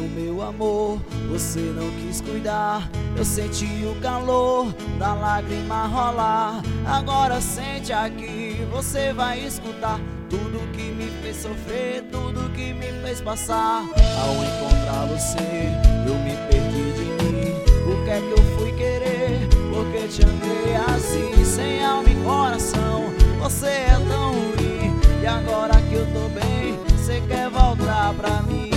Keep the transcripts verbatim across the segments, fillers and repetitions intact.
o meu amor, você não quis cuidar. Eu senti o calor da lágrima rolar. Agora sente aqui, você vai escutar tudo que me fez sofrer, tudo que me fez passar. Ao encontrar você, eu me perdi de mim. O que é que eu fui querer? Porque te amei assim, sem alma e coração. Você é tão ruim, e agora que eu tô bem, você quer voltar pra mim.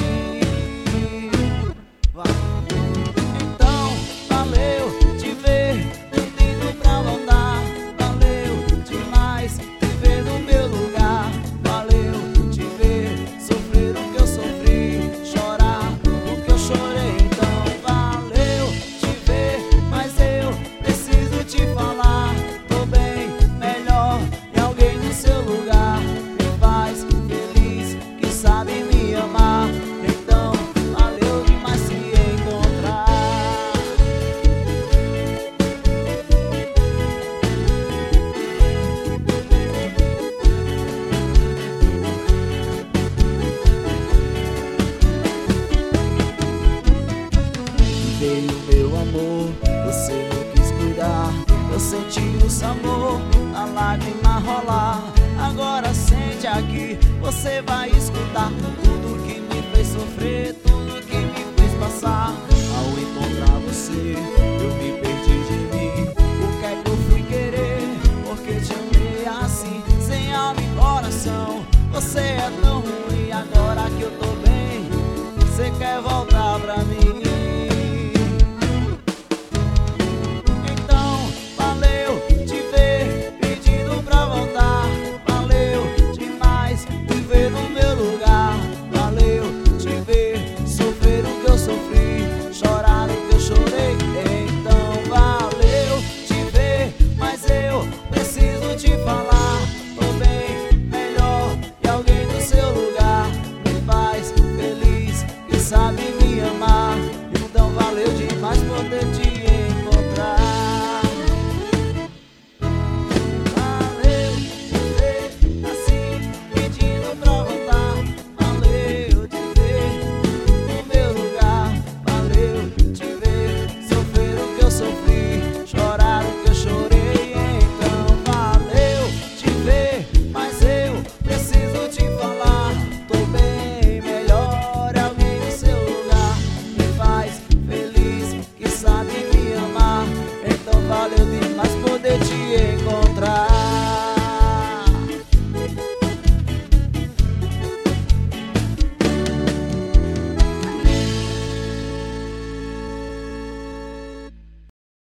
Vai. Então, valeu te ver, pedindo pra voltar. Valeu demais te ver no meu lugar. Valeu te ver sofrer o que eu sofri, chorar o que eu chorei. Então, valeu te ver, mas eu preciso te falar. Tô bem, melhor, e alguém no seu lugar me faz feliz, que sabe me amar. Então, valeu demais se encontrar. Veio meu amor, você não quis cuidar. Eu senti o seu amor, a lágrima rolar. Agora sente aqui, você vai escutar tudo que me fez sofrer, tudo que me fez passar. Ao encontrar você,